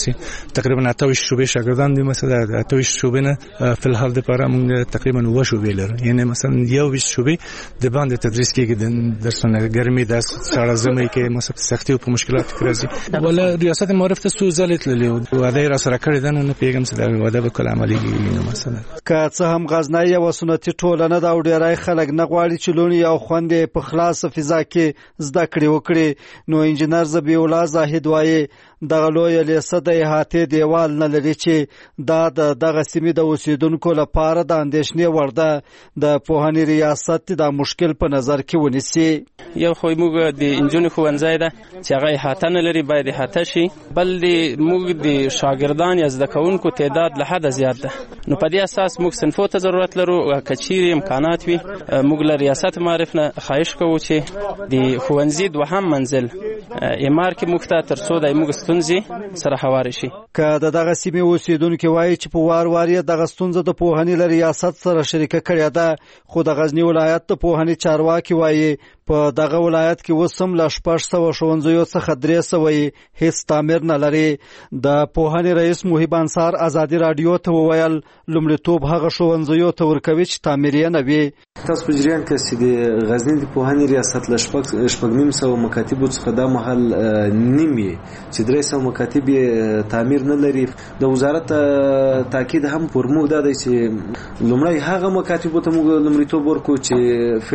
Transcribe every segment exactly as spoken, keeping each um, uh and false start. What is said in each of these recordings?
سي تقریبا اته ویشت شوبې شاګردان دي مثلا اته ویشت شوبې نه په الحال د لپاره موږ تقریبا و شوبې لرو یعنی مثلا یو ویشت شوبې د باندې تدریس کېږي د درسونه ګرمي د ساړه زمي کې مثلا سختي او مشکلات راځي ولا ریاست معرف ته څو ځلې تللی او وعده را سره کړی دا نه پیغام چې دا وعده به کله عملي کیږي مثلا که څه هم غزنای یو سنتي ټولنه دا ډیرای خلک نه غواړي چې لونی او خوندې په خلاص فضا کې زده کړې وکړي نو انجنیر زبی الله زاهد وایي دغه لوی لیسه د احاطې دیوال نه لري چې دا د دغه سیمې د اوسیدونکو لپاره د اندېښنې وړ ده د پوهنې ریاست دا مشکل په نظر کې ونیسي یو خو موږ د انجونې ښوونځی ده چې هغه احاطه نه لري باید احاطه شي بل د موږ د شاګردان یا زده کوونکو تعداد له حده زیات ده نو په دې اساس موږ صنفو ته ضرورت لرو که چیرې امکانات وي موږ له ریاست معرف نه خواهش کوو چې د ښوونځي دوهم منزل امار کې موږ ته تر څو د موږ ستونزې سره هوارې شي که د دغه سیمې اوسیدونکي وایي چې په وار وار یې دغه ستونزه د پوهنې له ریاست سره شریکه کړې ده خو د غزني ولایت د پوهنې چارواکي وایي په دغه ولایت کې اوس هم له شپږ سوه ښوونځیو څخه درې سوه یې هیڅ تعمیر نه لري د پوهنې رئیس محب انصار ازادي راډیو ته وویل لومړیتوب هغه ښوونځیو ته ورکوي چې تعمیر یې نه وي تاسو په جریان کې چې د غزني د پوهنې ریاست له شپږ شپږ نیم سوه مکاتبو څخه دا مهال نیم یې چې درې سوه مکاتب یې تعمیر نه لري د وزارت تاکید هم پر موږ دا دی چې لومړی هغه مکاتبو ته موږ لومړیتوب ورکوو چې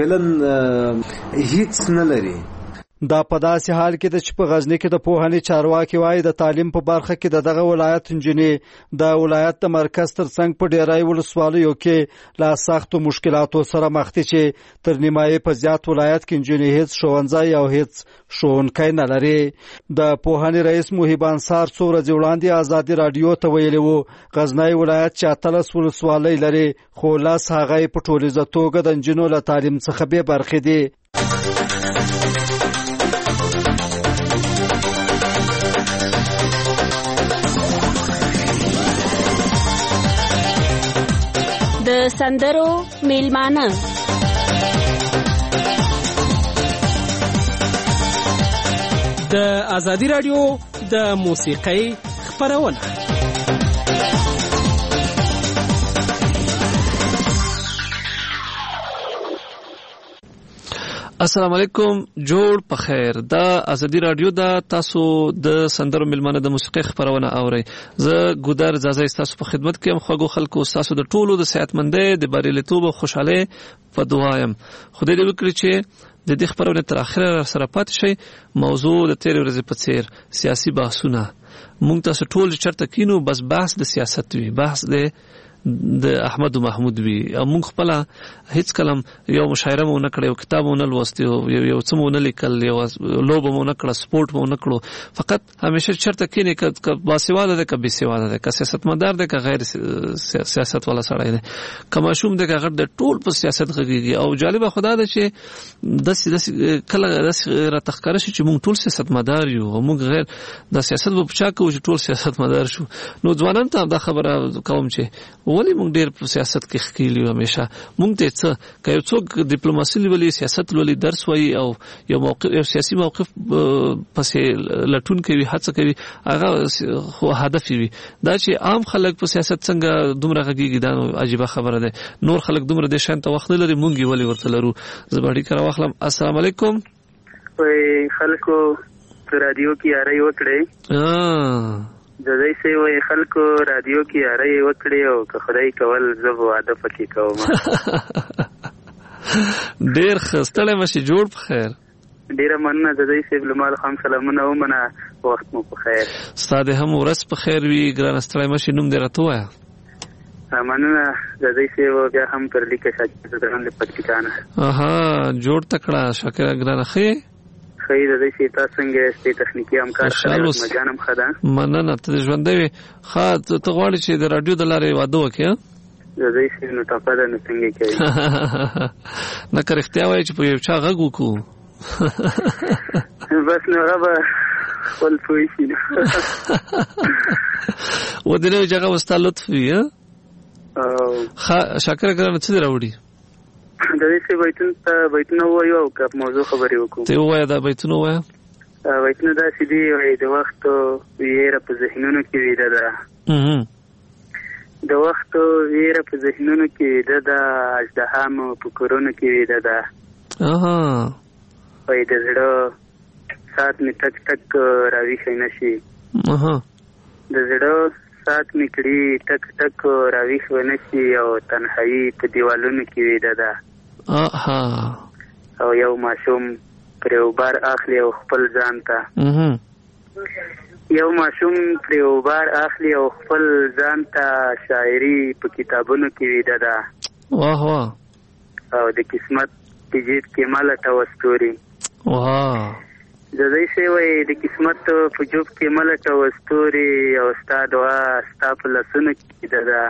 فعلا هیڅ نه لري دا په داسې حال کې ده چې په غزني کې د پوهنې چارواکي وایي د تعلیم په برخه کې د دغه ولایت انجینې د ولایت د مرکز ترڅنګ په ډیری ولسوالیو کې له سختو مشکلاتو سره مخ دي چې تر نیمایي په زیات ولایت کې انجینې هیڅ ښوونځی او هیڅ ښوونکی نه لري د پوهنې رئیس محب انصار څو ورځې وړاندې ازادي راډیو ته ویلي وو غزنی ولایت چې اتلس ولسوالۍ لري خو لس هغه په ټولیزه توګه د انجینو له تعلیم څخه بې برخې دي د سندرو میلمانه د ازادي راډیو د موسیقۍ خپرونه السلام علیکم جوړ په خیر دا ازادي راډیو دا تاسو د سندرو ملمنه د موسیقي خبرونه اورئ زه ګودر زازا تاسو په خدمت کې ام خوګو خلکو تاسو د ټولو د صحتمندۍ د بریالیتوب او خوشحالۍ په دعایم خدای دې وکړي چې د دې خبرونه تر اخره سره پاتې شي موضوع د تیر ورځې په څیر سیاسي بحثونه مونږ تاسو ټول چرته کینو بس بحث د سیاست وی بحث د د احمد محمود وی موږ خپل هیڅ کلم یو مشاعره مو نه کړو یو کتاب مو نه لوستي یو یو څه مو نه لیکل یو لوب مو نه کړ سپورت مو نه کړو فقط همیشه چرته کینی ک باسواده ده ک بسواده ده ک سیاستمدار ده ک غیر سیاست والا سړی ده کما شوم ده ک غیر د ټول په سیاست غږیږي او جالب خدا ده چې د سیاست کله را تخکر شي چې موږ ټول سیاستمدار یو او موږ غیر د سیاست په بچا کو چې ټول سیاستمدار شو نو ځوانان ته دا خبره کوم چې ولی موږ ډېر په سیاست کې ښکېلي یو همیشه موږ ته څه که یو څوک ډیپلوماسي ولي سیاست ولي درس وایي او یو موقف یو سیاسي موقف پسې لټون کوي هڅه کوي هغه خو هدف وي دا چې عام خلک په سیاست څنګه دومره غږیږي دا نو عجیبه خبره ده نور خلک دومره د شان ته وخت لري موږ ولي ورته لرو زه به اړیکه راواخلم السلام علیکم وای خلکو رادیو کې یاري وکړي د دې سه وای خلکو رادیو کې یاري وکړي او که خدای کول زب واده پکې کوم ډیر خستله مشي جوړ په خیر ډیر مننه د دې سه بلمال خام سلامونه او منه وخت مو په خیر ستاده هم ورس په خیر وی ګران ستړی مشي نوم دې راته وایا مننه د دې سه بیا هم پر لیکه شاکر درنه پټکانه اها جوړ تکړه شاکر ګران خې خیر د دې تاسو څنګه ستې تخنیکی همکار سره مجانم خدا مننه ته ژوندې ښه ته غواړې چې د رادیو د لارې واده وکړې د دې څه نو تاسو دا نه څنګه کوي نه کړختیا وای چې په یو چا غږ وکړو بس نو غوا خپل پوي شي و دې نو جګه واست لطف وی ها شاکر ګران څه راوړي د دې څه بیتون ته بیتونه وایو او کپ موضوع خبرې وکړو ته وایې دا بیتونه وایې وایتنه داسې دي وایي د وخت ویره په ذهنونو کې ویده ده د وخت ویره په ذهنونو کې ویده ده اژدها مو په کورونو کې ویده ده وایي د زړه ساعت مې ټک ټک راویښی نه شي د زړه ساعت مې کړي ټک ټک راویښ ونه شي او تنهایي په دیوالونو کې ویده ده او یو ماشوم پرې اوبار اخلي او خپل ځان ته یو ماشوم پرې اوبار اخلي او خپل ځان ته شاعري په کتابونو کې ویده ده واه واه او د قسمت په جیب کې ملټه وستوري واه د دې شی وایي د قسمت په جوب کې ملټه وستوري او ستا دعا ستا په لاسونو کې ویده ده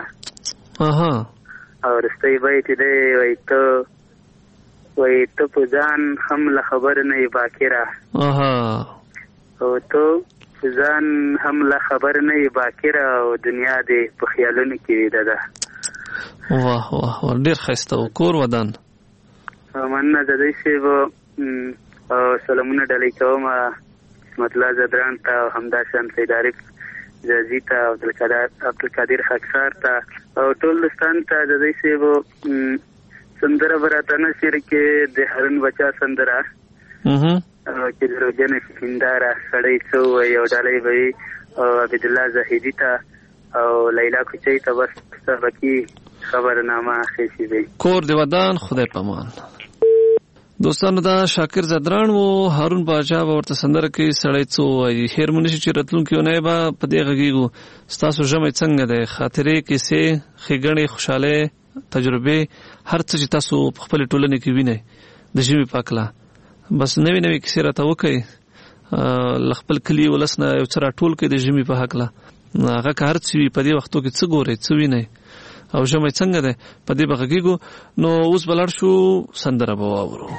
او رستی بیت دی وایي ته وایي ته په ځان هم له خبر نه یې باکره او ته په ځان هم له خبر نه یې باکره او دنیا دې په خیالونو کې ویده ده واه واه ډېر ښایسته و کور ودان مننه د دې شی به سلامونه ډالۍ کوم قسمت الله زدران ته او همداشان سید عارف زازي ته او عبدالقادر خاکسار ته او ټول دوستان ته د دې شی به سندره براته نشر کې د هارون بچا سندره چې دروجن هنداره سړی څو یو ډالۍ به او عبد الله زاهدی ته او لیلا کوچی ته بس سبکی خبرنامه خېشي وي کور دی ودان خدای پامان دوستانو دا شاکر زدران وو هارون باچا ورته سندره کې سړی څو وایي هیر مونږ چې راتلونکي نه به په دې غږیږو ستاسو ژمې څنګه ده خاطرې کیسې ښېګڼې خوشاله تجربه هر څه چې تاسو په خپل ټولنه کې وینئ د ژمې پاکلا بس نوې نوې کیسې راته وکړئ خپل کلی ولسنه یو څه راټول کړئ د ژمې په هکله هغه که هر څه وي په دې وختو کې څه ګورئ څه وینئ او ژمې څنګه ده په دې به غږیږو نو اوس به لاړ شو سندره به واورو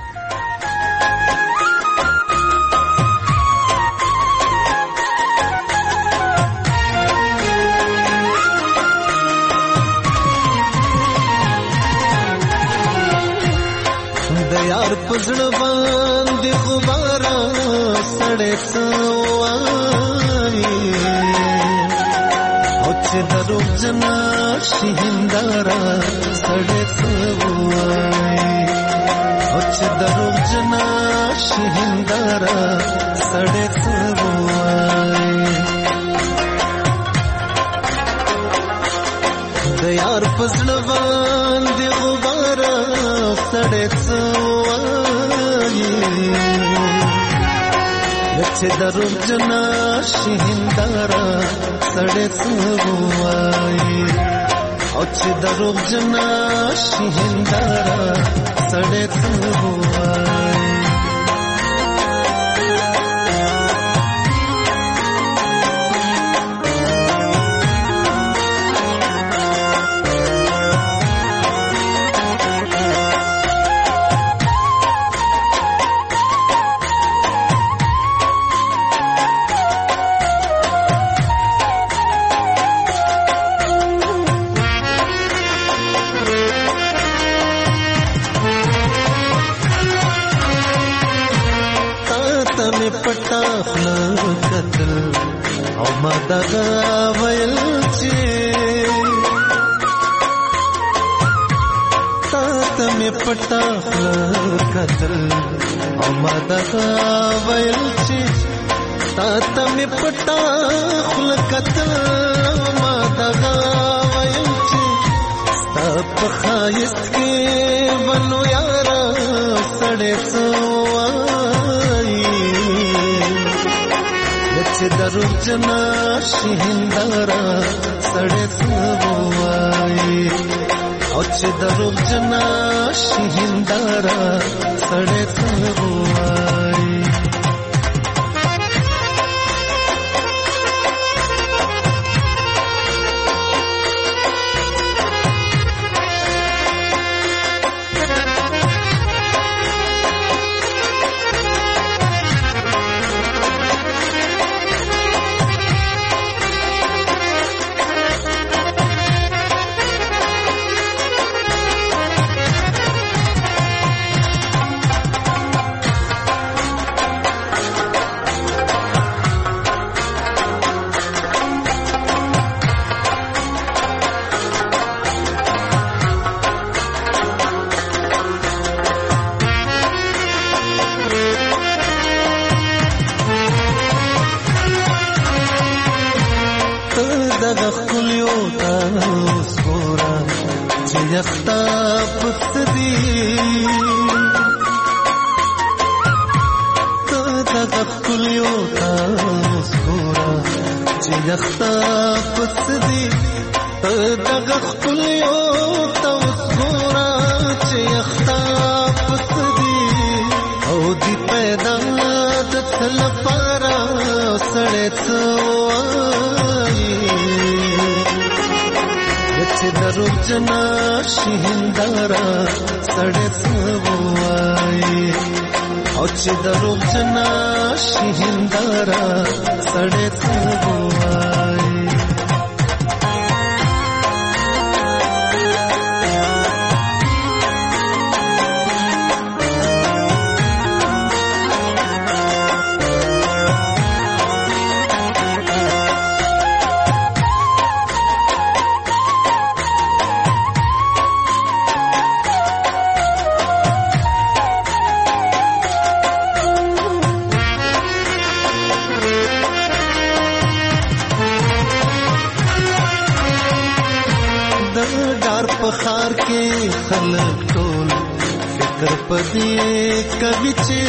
د یار پزړ باندې غبارا سړې سوای او چې درو جنا شهندارا سړې سوای او چې درو جنا شهندارا سړې سوای د یار پزړ باندې غبارا سړې چې درو جنا شهندارا سړې سوای او چې درو جنا شهندارا سړې سوای دغه ویل چې تا ته مې پټه کتل او ما دغه ویل چې تا ته مې پټه کتل او ما دغه ویل چې ستا په ښایست کې ونو یاره سړې سوای چې درو جنا شهندارا سړې سوای او چې درو جنا شهندارا سړې سوای دغه خلیو تاسو ګورا چې یختا پست دی دغه خلیو تاسو ګورا چې یختا پست دی دغه خلیو تاسو ګورا چې یختا پست دی او دی پیدا د تل پارا سړې څوای چې درو جنا شهندارا سړې څوای او چې درو جنا شهندارا سړې څوای خار کې خلک ټول فکر پدې کوي چې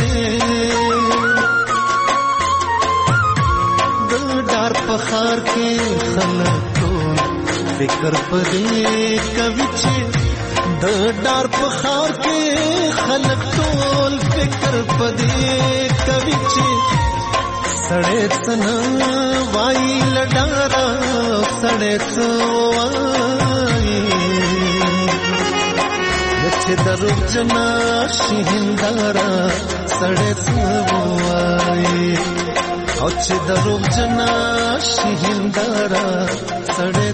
د ډار په خار کې خلک ټول فکر پدې کوي چې د ډار په خار کې خلک ټول فکر پدې کوي چې سړې څنګه وای لډارا سړې څوای چې درو جنا شهندارا سړې څوای او چې درو جنا شهندارا سړې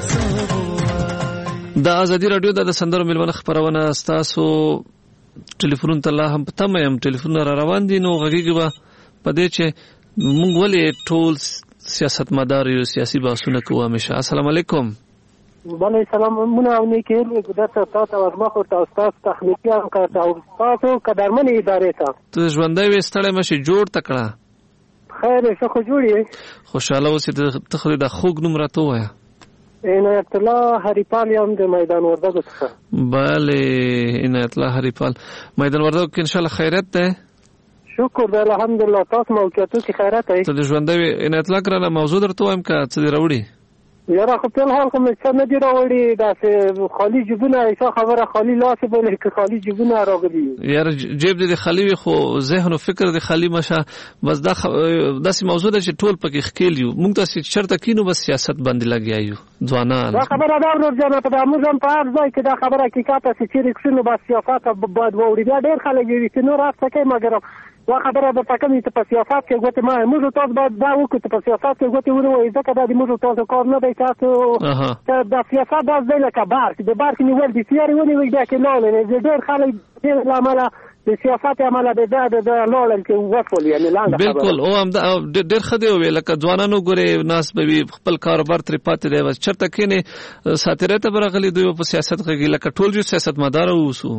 څوای د ازادي رادیو د سندرو ملونه خبرونه تاسو ټلیفون ته الله هم پته مې ټلیفون را روان دي نو غږیږي به پدې چې مونږ ولې ټول سیاستمدار یو سیاسي بحثونه کوو همیشه. السلام علیکم. بله سلام مونږ او نه کېږي ګدته تاسو ورمخ او تاسو تخنیکی هم کړه او تاسو قدرمن ادارې ته ته ژوندۍ وستړې مشه جوړ تکړه خیر څه خو جوړې خوشاله اوسې ته خو د خوګ نوم راته وایا عنایت الله هریپال یم د میدان وردګو څخه. بله عنایت الله هریپال میدان وردګو کې ان شاء الله خیرت ده شکر ده الحمدلله تاسو موقعیتو کې خیرت دی ته د ژوندۍ عنایت الله کرانه موضوع درته وایم که څه دی راوړي یاره خو په حال کوم څه نه دی راوړي داسې خالی جیبونه ایسا خبره خالی لاس بولې که خالی جیبونه راغلي یاره جیب دې خالی وي خو ذهن او فکر دې خالی مشه بس دا داسې موضوع ده چې ټول پکې ښکیل یو موږ تاسې چرته کینو بس سیاست باندې لګیا یو ځوانان دا خبره دا ورور جانه په موږ هم په هر ځای کې دا خبره حقیقت چې چیرې کښینو بس سیاست باید واوري بیا ډېر خلک وي چې نور هڅه کوي مګر دا خبره به تکم ته په سیاست کې ګوتې ما موږ تاسو باید دا وکړو چې په سیاست کې ګوتې ونوي ځکه دا د موږ تاسو کار نه دی تاسو د سیاست دا ځای لکه بارک د بارک نیول دي سیاري ونیوي دا کې لاړل ډېر خلک ډېر له امله د سیاست عمله د د لاړل کې وټول یعنی لاندې بالکل او هم ډېر ښه دی ویل لکه ځوانانو ګورې ناس به خپل کاروبار ترې پاتې دی بس چېرته کښېنې ساتیرۍ ته به راغلي دوی په سیاست غږي لکه ټول جو سیاستمداره اوسو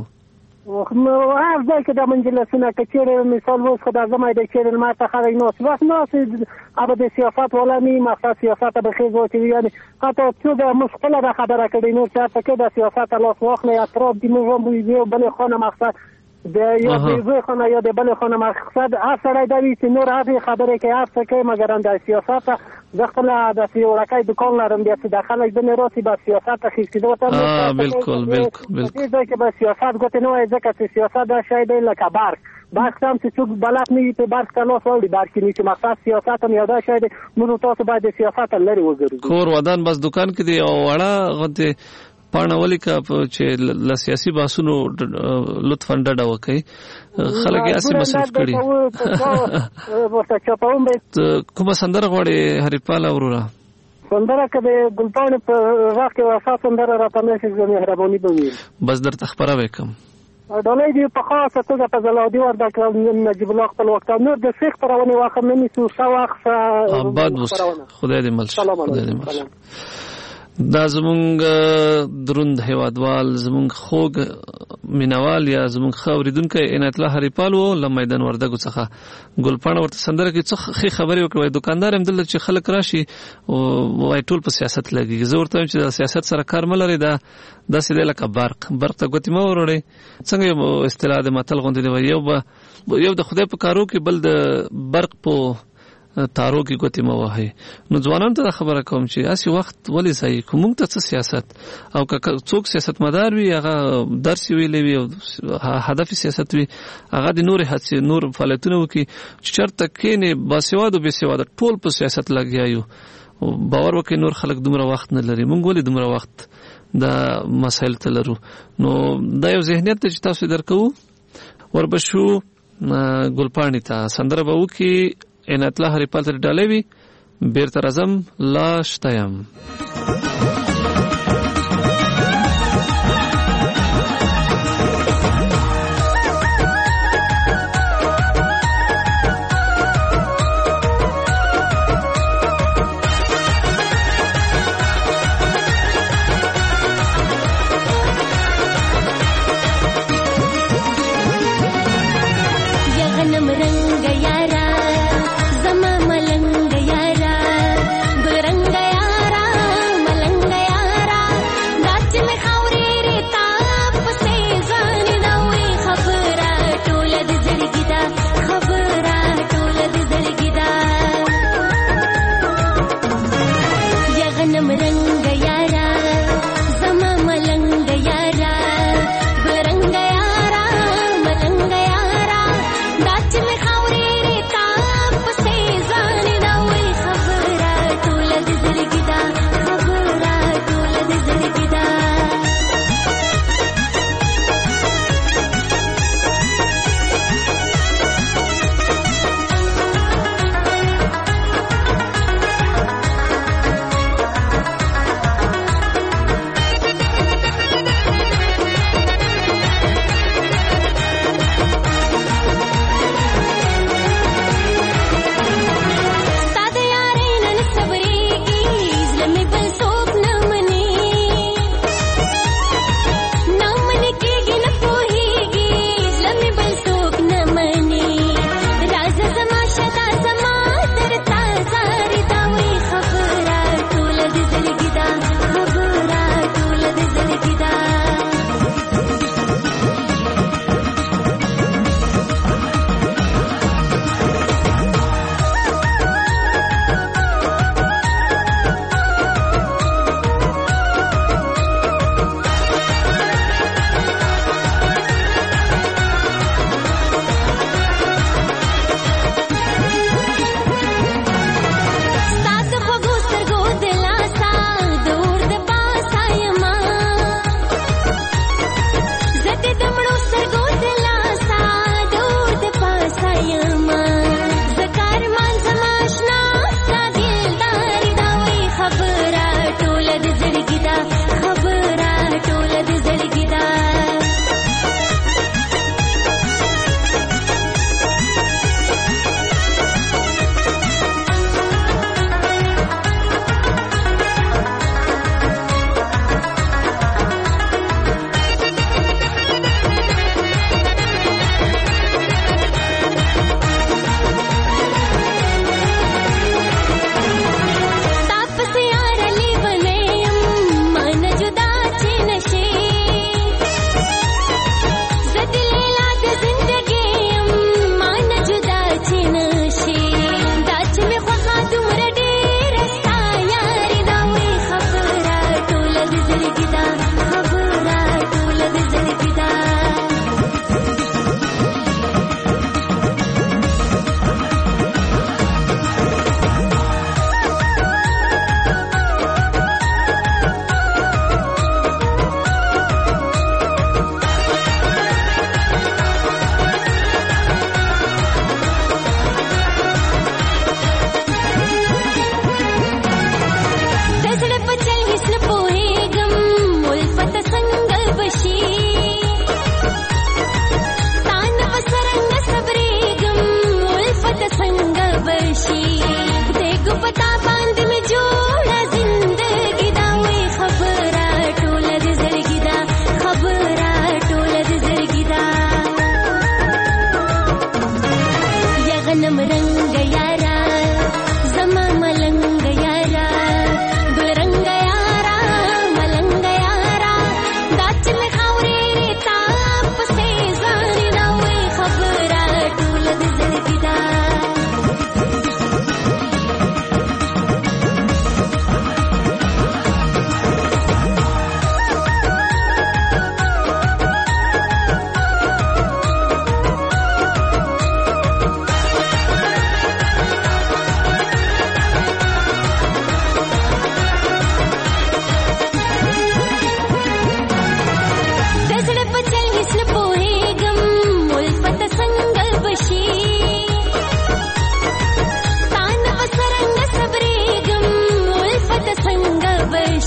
هر ځای کې دا مجلسونه که چېرې مثال اوس خو دا زما د چېرې لمر ته خلک ناست بس ناست هغه د سیاست والا نه وي مقصد سیاست به خیز واچوي یعنې حتی څو د موږ خپله دا خبره کړې نور چې هڅه کوي د سیاست لاس واخلئ اطراف د موږ هم یو بلې خانه مقصد د یا د یوې خانه یا د بلې خانه مقصد هر سړی دا وي چې نور هغې خبرې کوي هر څه کوي مګر د سیاست زه خپله داسې یو وړکی دوکان لرم بیا چې دا خلک ځینې راسي به سیاست ته خیز کېدو ته بالکل بالکل دې ځای کې به سیاست ګوتې نه وایي ځکه چې سیاست دا شی دی لکه برق برق هم چې څوک بلد نه وي په برق ته لاس واوړي برق کې نه چې مقصد سیاست هم یو دا شی دی موږ تاسو باید د سیاست لرې وګرځو کور ودان بس دوکان کې دی او وړه غوندې پاڼه ولیکه چې له سیاسي بحثونو لطفا ډډه وکړئ خلک یې هسې مصرف کړي کومه سندره غواړې هریپاله وروره سندره که د ګلپاڼې په غږ کې وفا سندره راته نه شي مهرباني به وي بس درته خپره وکړم ډالۍ دې په خاصه توګه په زلادي وردګ نجیب الله خپل وخت نور د شیخ پرونې واخه نه نیسو ښه وخت آباد اوسه خدای دې مل شه خدای دې مل شه دا زمونږ دروند هیوادوال زمونږ خوږ مینوال یا زمونږ ښه اورېدونکی عنایت الله هریپال و له میدان وردګو څخه. ګلپاڼه ورته سندره کې څه ښې خبرې وکړې. وایي دوکاندار یم دلته چې خلک راشي وایي ټول په سیاست لګېږي. زه ورته وایم چې د سیاست سره کار مه لرئ، دا داسې دی لکه برق برق ته ګوتې مه وروړئ. څنګه یو اصطلاح د متل غوندې دی، وایي یو به یو د خدای په کارو کې بل د برق په تارو کې ګوتې مه وهئ. نو ځوانانو ته دا خبره کوم چې هسې وخت ولې ضایع کړو. موږ ته څه سیاست، او که څوک سیاستمدار وي هغه درس یې ویلی وي او هدف سیاست وي هغه د نورې هڅې نور فعالیتونه وکړي. چې چېرته کښېنې باسواده او بېسواده ټول په سیاست لګیا یو. باور وکړئ نور خلک دومره وخت نه لري، موږ ولې دومره وخت دا مسایل ته لرو. نو دا یو ذهنیت دی چې تاسو درکوو. وربشو ګلپاڼې ته سندره به وکړي. عنایت الله هریپال ته ډالۍ وي. بیرته راځم لا شته یم.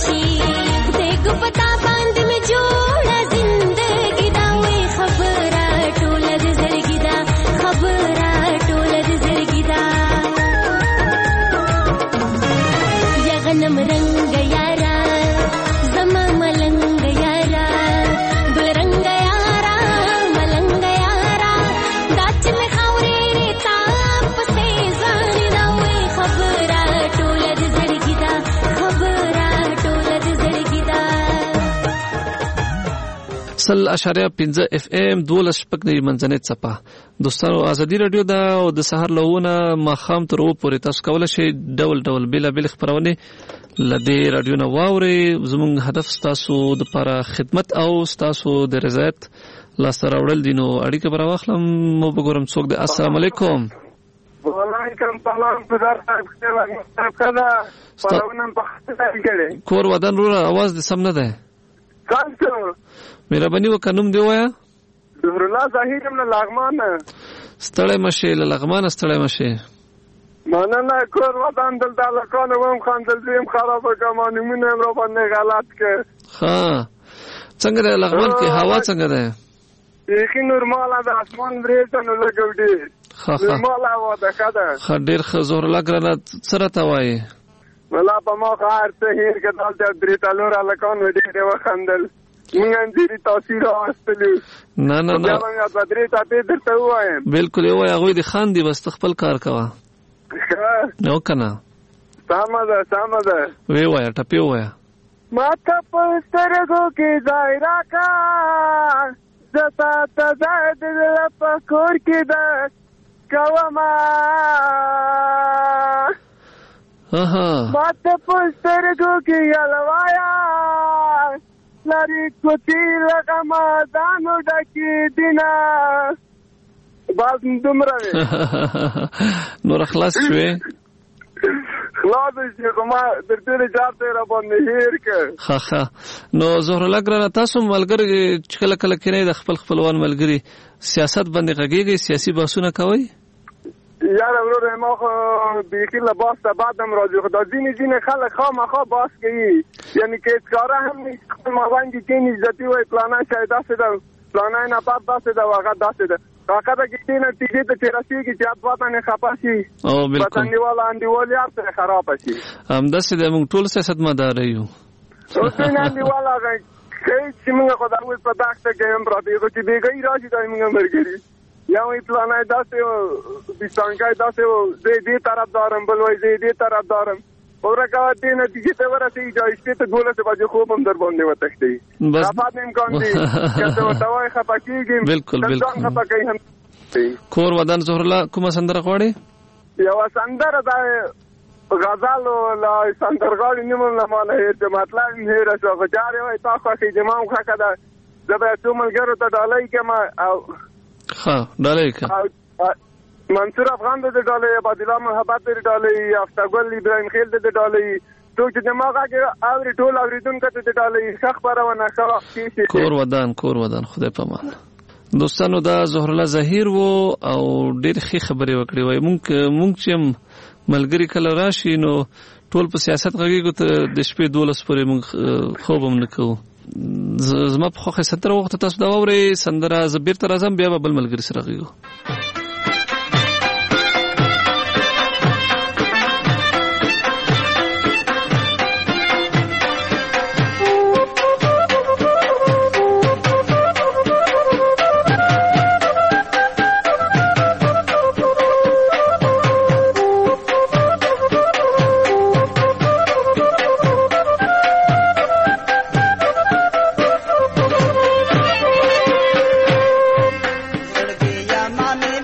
شي دګ پتا باندې می جوړه زندګی دا وې خبره ټوله د زړګی دا خبره ټوله د زړګی دا یا غنم رنگ یارا زما ملنګ یارا ګل رنگ یارا ملنګ یارا دا چې مې خاورې تا پسې ځان دا وې خبره ټوله د زړګی دا خبره ټوله د زړګی دا سل اشاریه پنځه اف ام دولس شپږ نوي منځنۍ څپه. دوستانو ازادي رادیو دا او د سحر لهونه ماښام تر اوه پورې تاسو کولی شئ ډول ډول بېلابېلې خپرونې له دې راډیو نه واورئ. زموږ هدف ستاسو دپاره خدمت او ستاسو د رضایت لاسته راوړل دي. نو اړیکه به راواخلم مو به ګورم څوک دی. السلام علیکم. وعلیکم سلام. کور ودان وروره اواز دې سم نه دی. مهرباني وکړه نوم دې ووایه. ظهر الله ظاهر یم له لغمان. ستړی مه شې له لغمانه ستړی مه شې. مننه. کور ودان دلته هلکانو وم خندل دویم خرابه کړه ما نومونه یې راباندې غلط کړ. ښه څنګه دی لغمان کې هوا څنګه دی؟ بیخي نورماله ده. اسمان وریځه نو لږ او ډېر نورماله هوا ده. ښه ده. ښه ډېر ښه. ظهر الله ګرانه څه راته وایې؟ ملا په ما خو هر څه هېر کړه. دلته درې څلور هلکان و ډېرې وخندل. مونږ انځوري تاثیر واخیستلو. نه نه نه بیا به مې دوه درې ټاپې درته ووایم. بلکل یې ووایه. هغوی دې خاندي بس ته خپل کار کوه. ښه نو که نه سمه ده سمه ده. ویې وایه ټپې ووایه. ما ته په سترګو کې ځای راکړه زه تا ته ځای د زړه په کور کې ده کومه. ما ته په سترګو کې یلوایا لري کوڅې له غمازانو ډکې دینه. باز دومره وې نور خلاص شوې. خلاص شي خو ما در ټولې چار ته یې راباندې هېر کړ. ښه ښه. نو ظهر الله ګرانه تاسو ملګري چې کله کله کېنئ د خپل خپلوان ملګري سیاست باندې غږېږئ سیاسي بحثونه کوئ؟ یاره وروره ما خو بیخي له باس ته بعد هم راځي خو دا ځینې ځینې خلک خامخا باس کوي. یعنې که ښکاره هم نه خپل مابین کې کښېني عزتي وایي فلانی شی داسې ده فلانی نبات داسې ده او هغه داسې ده. حقیقت کې دې نتیجې ته چې رسېږي چې افغان باندې خفه شي وطنډیوال انډیوال یار سره خرابه شي. همداسې ده. موږ ټول سیاستمداره یو. اوس ځینې انډیوال هغه ښایي چې موږ خو دا اوس په دښته کې هم پراته یو خو چې بېګۍ راشي دا موږ ملګري یا وایي فلانی داسې و بیستانکی داسې و زه دې طرف دارم بل وایي زه دې طرف دارم. ورکه دې نتیجې ته ورسېږي چې شپې ته دولسې بجې خوب هم در باندې وتښتوي. خفه امکان دي که ته ورته وایي خفه کېږي ځان خفه کوي هم. کور ودان ظهر الله کومه سندره غواړې؟ یوه سندره دا غزل له سندرغاړي نوم هم له ما نه هېر شو مطلب هم هېره شوه خو چارې وایي تا خوښې زما هم خوښه ده. زه به څو ملګرو ته ډالۍ کړم او ښه ډالۍ کړه. منصور افغان د ډالۍ عبدالله محبت د ډالۍ افتګل ابراهیم خیل د ډالۍ څوک چې زما غږ اوري ټول اورېدونکو ته د ډالۍ ښه خپرونه ښه وخت تېر شي. کور ودان کور ودان خدای په امان. دوستانو دا ظهر الله ظهیر و او ډېر ښې خبرې وکړې وایي. مونږ مونږ چې ملګري کله راشي نو ټول په سیاست غږېږو ته د شپې دولس پورې مونږ خوب هم نه کوو. زما په خوښه سندره وخته تاسو دا واورئ سندره زه بېرته راځم بیا به بل ملګري سره غږېږو. माने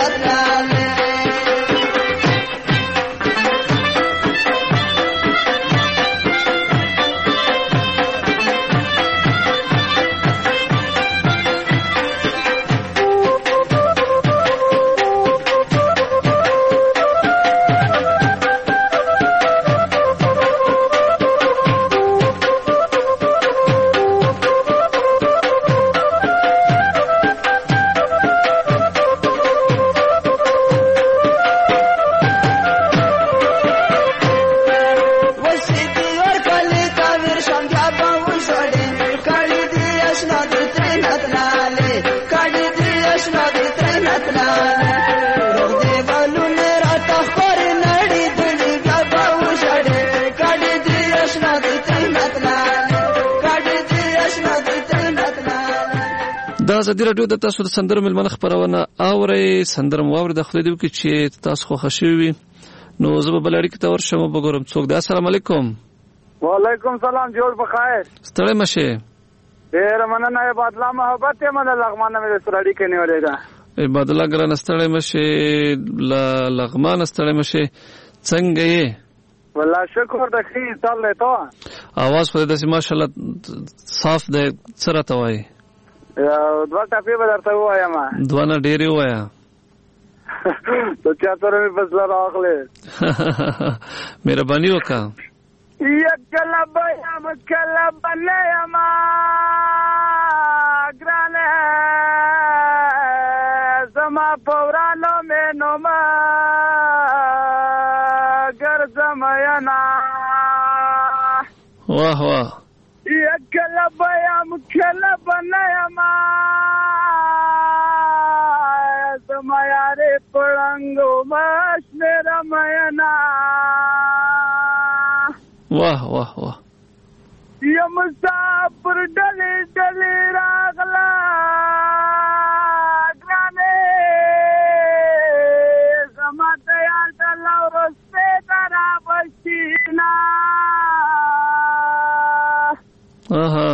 دا ازادي راډیو د تاسو د سندرو ملمنه خبرونه اوري سندرم واور د خپل دی چې تاسو خو خوشوي نو زه به بلړی کې تور شم وګورم څوک دا. السلام علیکم. وعلیکم سلام. جوړ بخیر. ستړی مشه. ډیر مننه. عباد الله محبت ته من لغمانه مې سړی کې نیولې ده. عباد الله ګران ستړی مشه لغمان ستړی مشه. څنګه یې؟ والله شکر د خیر تعال له تو आवाज په داسې ماشاءالله صاف ده. سره ته وای دوه ټاپې به درته ووایم. دوه نه ډېرې ووایه. ته چاته مې بس راغلې. مهرباني وکړه. یک کله به یم کله به نه یم ګرانې زما په ورانو مې نومه ګرځم ینا. واه واه. یک کله به یم کله به نه یم زما یارې په ړنګو مشمېرم ینا. واه واه واه. یم مسافر ډلې ډلې راغله ګرانې زما ته یار ډله ورسې ته رابشینا. آها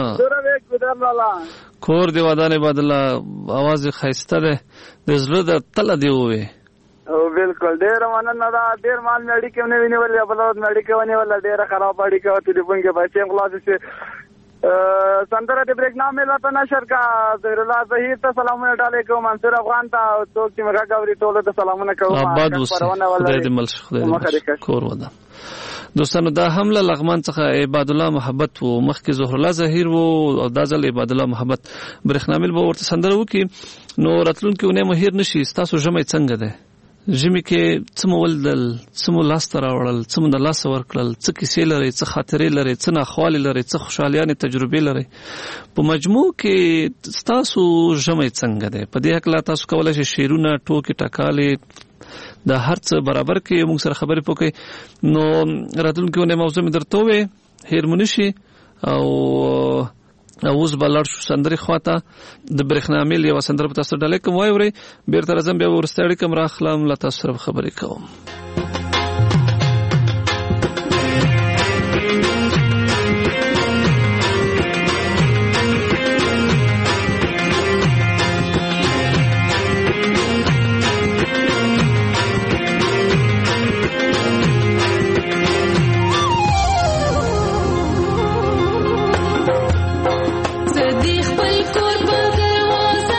کور دی ودانې بدله आवाज خیسته ده د زړه د تله دی وې. او بالکل ډیر مننه دا ډیر مال مې اړیکې نه ونیولې بل ورځ مې اړیکې ونیولې ډیره خراب اړیکه وته ټلیفون کې بچې خلاص شي. سندره د بریک نام ملا ته نشر کا زهر الله ظهیر ته سلامونه ډالې کوم. منصور افغان ته څوک چې مګه غوړي ټول ته سلامونه کوم. آباد اوسه خدای دې ملش خدای دې کور ودا. دوستانو دا حمله لغمان څخه عباد الله محبت وو مخکې زهر الله ظهیر وو او دا ځل عباد الله محبت برېښنامل به ورته سندره وکي. نو راتلونکي ونه مهیر نشي. تاسو ژمې څنګه ده؟ ژمې کې څه مو ولدل څه مو لاسته راوړل څه مو د لاسه ورکړل څه کیسې لرئ څه خاطرې لرئ څه ناخوالې لرئ څه خوشحالیانې تجربې لرئ. په مجموع کې ستاسو ژمې څنګه ده؟ په دې هکله تاسو کولی شئ شعرونه ټوکې ټکالې د هر څه برابر کې موږ سره خبرې پوکئ. نو راتلونکي ونه موضوع مې درته ووې هیر مو نشي. او اوس به لاړ شو سندرې خواته. د برېښنامېل یوه سندره به تاسو ډالۍ کوم واورئ. بېرته راځم بیا به وروستۍ اړیکه م راخلم له تاسو سره به خبرې کوم.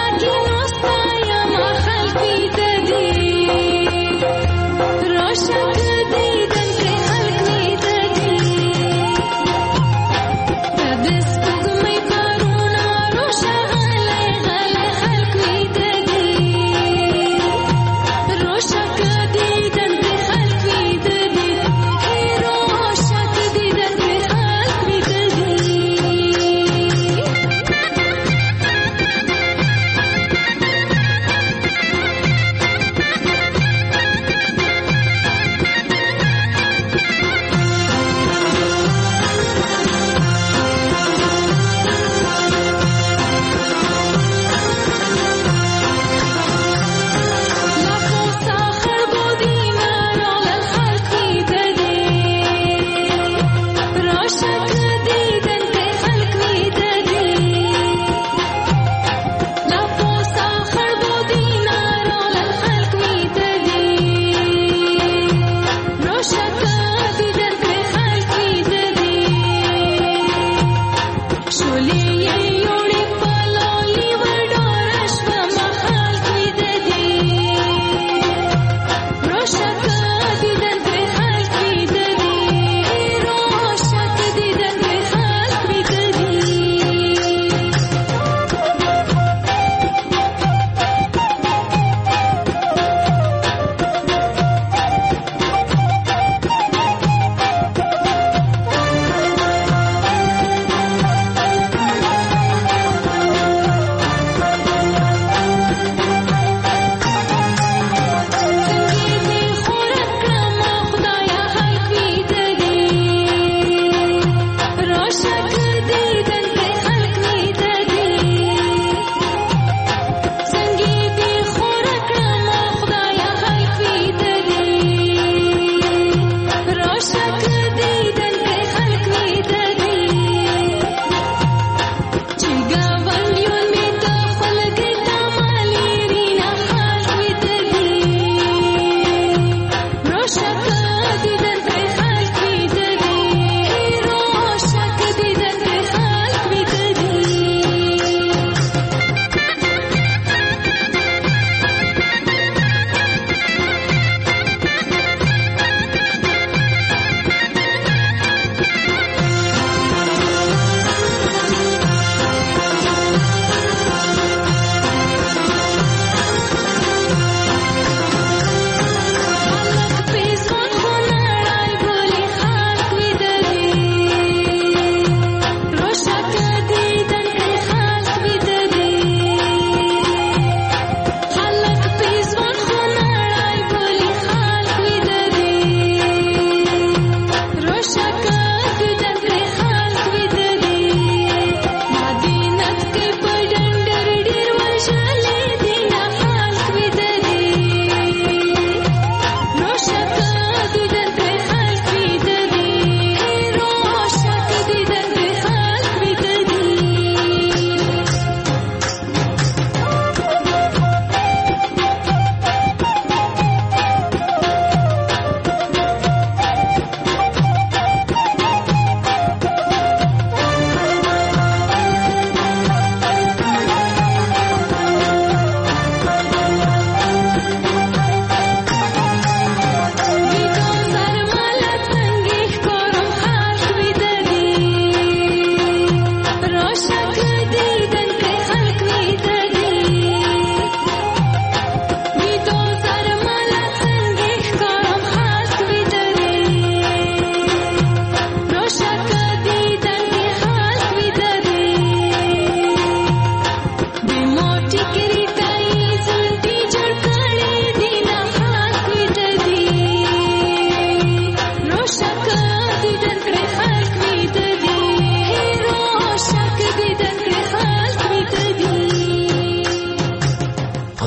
Russia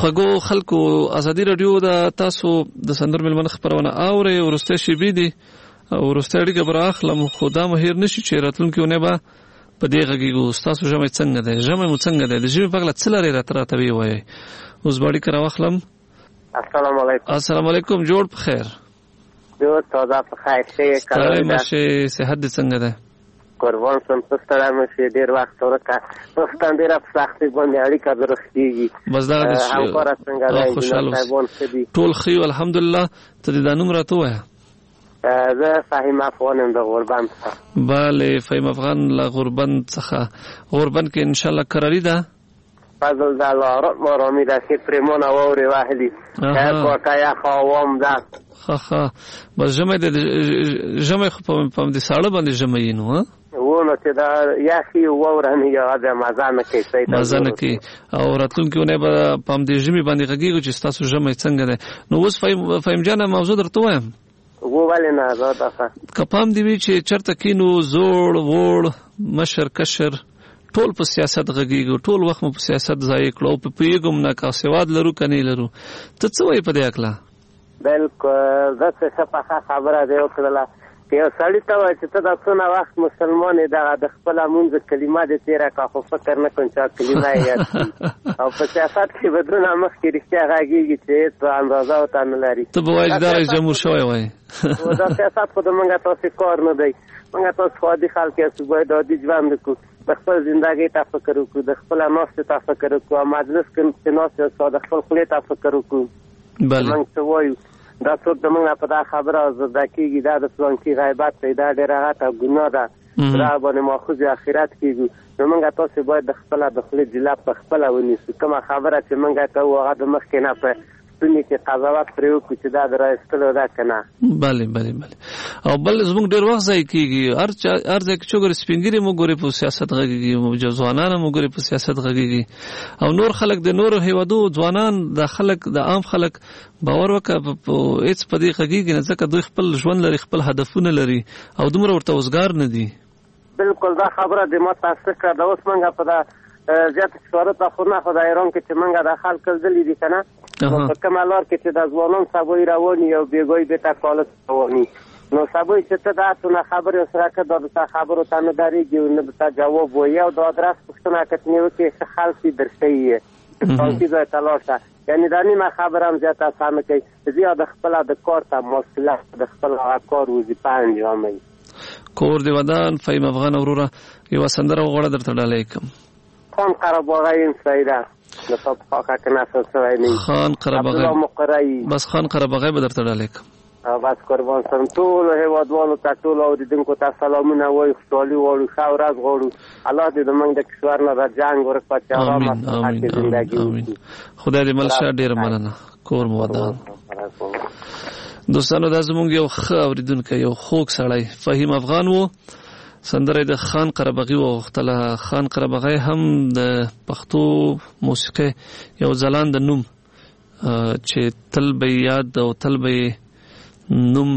خوږو خلکو ازادي رادیو د تاسو د سندر ملمن خبرونه اوري ورسته شي بي دي ورسته اړیکه بر اخلم خدا مهیر نشي چې راتلونکي نه به په دې غږیږو تاسو جمع څنګه ده جمع مو څنګه ده د جمع په غلط څلاري راته وی وای اوس باندې کرا واخلم. السلام علیکم. السلام علیکم. جوړ په خیر. جوړ تازه په خیر شي. کله مشه صحت دې څنګه ده؟ قربان سم پستړه مشه ډیر وخت ورکه پښتون ډیر په سختي باندې اړیکه درختيږي. بس دا د همکار څنګه ده خوشاله ټول خي الحمدلله. ته دې دانوم راته وای. زه فهیم افغان د غربند څخه. bale فهیم افغان لا غربند څخه. غربند کې ان شاء الله قراری ده. فضل د الله رحم رامي د چې پرمونه ووري واهلي هر کوټه خواوم ده. ها ها بس جمع د جمع په پم دي ساړه باندې جمع یینو ها ونه چې دا یاخي وورانه یا د مازان کې سید مازان کې او راتلونکي نه پم دي جمع باندې غږیږي چې تاسو جمع څنګه ده. نو اوس فهم فهم جان موضوع درته وایم وو ولې نه راځه کپام دی وی چې چرته کینو زوړ وړ مشر کشر ټول په سیاست غږیږي ټول وخت په سیاست ځای کړو په پیګم نه کا سواد لرو کني لرو ته څه وای په دې اکلا؟ بالکل دا څه په خبره دی او کله یو سړی ته وای چې ته د څونه وخت مسلمان دی د خپل مونږ کلمات دې تیرا کا خو فکر نه کوم چې کلمه یې او په سیاست کې بدون مخ کې رښتیا غږیږي چې ته اندازه او تن لري. ته به وای دا جمهور شوی وای او دا سیاست خو د مونږه تاسو کار نه دی. مونږه تاسو خو د خلک یې صبح د دې ژوند کو د خپل ژوندۍ ته فکر وکړو د خپل ناست ته فکر وکړو مجلس کې ناست او د خپل خپل ته فکر وکړو. بله مونږ څه وایو دا څوک د مونږ په دا خبره زده کېږي دا د پلان کې غیبت دی دا ډېره غټه ګناه ده دا باندې ماخوذ آخرت کېږي. نو مونږ تاسو باید د خپله د خولې جلاب په خپله ونیسو. کومه خبره چې مونږ کوو هغه د مخکې نه په ستوني کې قضاوت پرې وکړو چې دا د رایستلو ده که نه. بله بله بله او بل زموږ ډېر وخت ضایع کېږي هر هر ځای کې چې وګورې سپین ږیري مو ګورې په سیاست غږېږي ځوانان مو ګورې په سیاست غږېږي او نور خلک د نورو هېوادو ځوانان د خلک د عام خلک باور وکړه په هېڅ په دې غږېږي نه ځکه دوی خپل ژوند لري خپل هدفونه لري او دومره ورته اوزګار نه دي. بالکل دا خبره د ما تصدیق کړه. دا اوس مونږ په دا زیات شهرت خو نه خو د ایران کې چې مونږ د خلک کړدلي دي که نه په کومه لار کې چې د ځوانان سبوی رواني او بېګوی بېته کالس رواني نو سبوی چې ته دا څونه خبرې سره که دا د خبرو ته نه درېږي نه به ته جواب وایي او د ادرس پوښتنه که ترې وکړې ښه خلک یې درښیي یې پانسي ځای ته لاړ شه یعنې دا نیمه خبره هم زیاته اسانه کوي زیات د خپله د کار ته مسؤلیت د خپل هغه کار وظیفه انجاموي. کور د ودان فهیم افغان وروره یوه سندره وغواړه درته ډالۍ کړم. خان قرهباغی سیده نصاب خاکه که نسل سوی نی خان قرهباغی مقرئی بس خان قرهباغی به درته ډالۍ کړم. بس قربان سم ټولو هېوادوالو ته ټولو اورېدونکو ته سلامونه وایو خوشحالي غواړو ښه ورځ غواړو. الله دې د موږ د کشور نه د جنګ ورکړه چې ارامه صحت زندګي وکړي. خدای دې مل شه ډېره مننه کور مو ودان. دوستانو دا زموږ یو ښه اورېدونکی یو خوږ سړی فهیم افغان و سندره د خان قرهباغي وغوښتله. خان قرهباغي هم د پښتو موسیقۍ یو ځلانده نوم چې تل به یاد او تل به نوم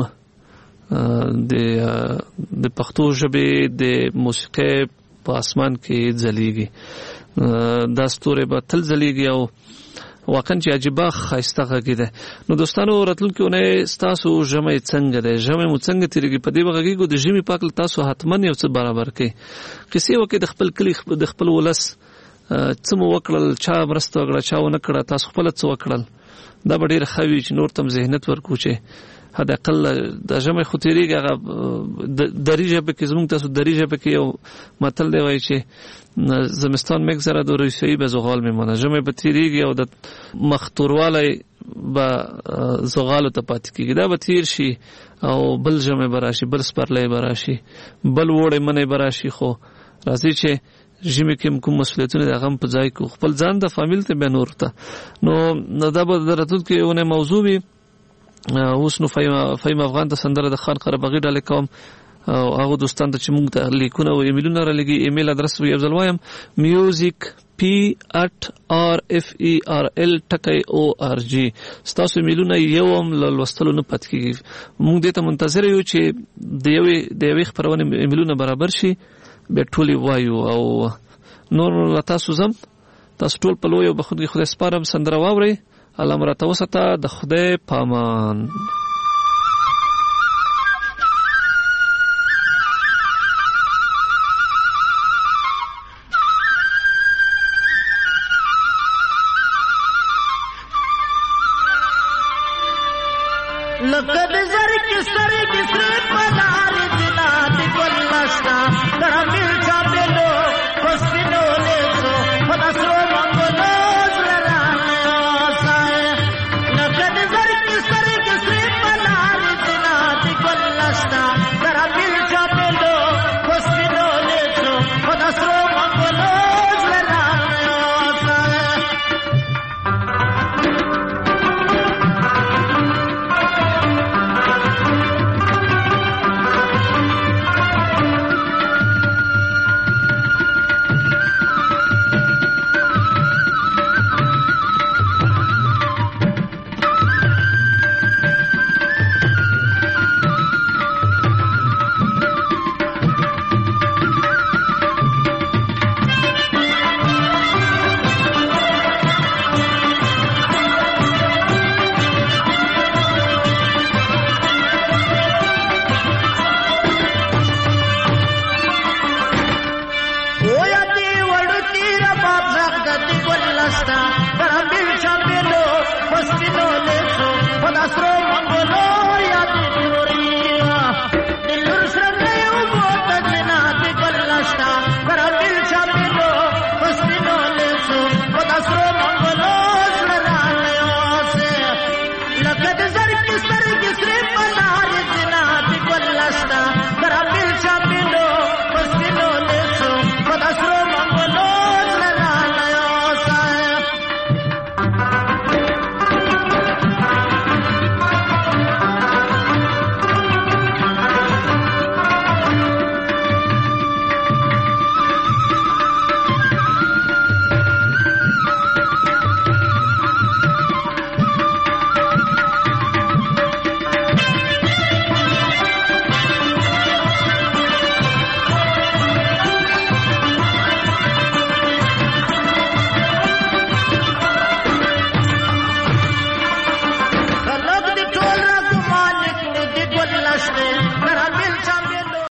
د د پښتو ژبې د موسیقۍ په اسمان کې ځلیږي. دا ستوری به تل ځلیږي او واقعا چې عجیبه ښایسته غږی دی. نو دوستانو راتلونکې اونۍ ستاسو ژمی څنګه دی ژمی مو څنګه تېرېږي په دې به غږېږو د ژمي پاک له تاسو حتما یو څه برابر کړئ قصې وکړئ د خپل کلي د خپل ولس څه مو وکړل چا مرسته وکړه چا ونه کړه تاسو خپله څه وکړل دا به ډېر ښه وي چې نور ته هم ذهنیت ورکړو چې حداقل د ژمی خو تېرېږي هغه دري ژبه کې زموږ تاسو دري ژبه کې یو متل دی وایي چې زمستان میگذرد و روسیایی به زغال میمانه ژمی به تېرېږي او د مخ توروالی به زغالو ته پاتې کېږي دا به تېر شي او بل ژمی به راشي بل سپرلی به راشي بل وړی منی به راشي خو راځي چې ژمي کې کوم مسؤلیتونه د هغه هم په ځای کړو خپل ځان د فامیل ته بیا نور ته نو دا به د راتلونکې اونۍ موضوع وي. اوس نو فهیم افغان ته سندره د خان قرهباغي ډالۍ کوم او هغه دوستان ته چې موږ ته لیکونه او ایمیلونه رالیږي ایمیل ادرس یو ځل وایم میوزیک پی اټ آر اف ای آر ال ټکی او آر جی ستاسو ایمیلونه یو هم لوستلو نه پاتې کېږي موږ دې ته منتظر یو چې د یوې د یوې خپرونې ایمیلونه برابر شي بیا ټولې وایو او نور تاسو زم تاسو ټول په لوی او بخښونکي خدای سپارم. سندره واورئ. الله مو راته وساته. د خدای پامان.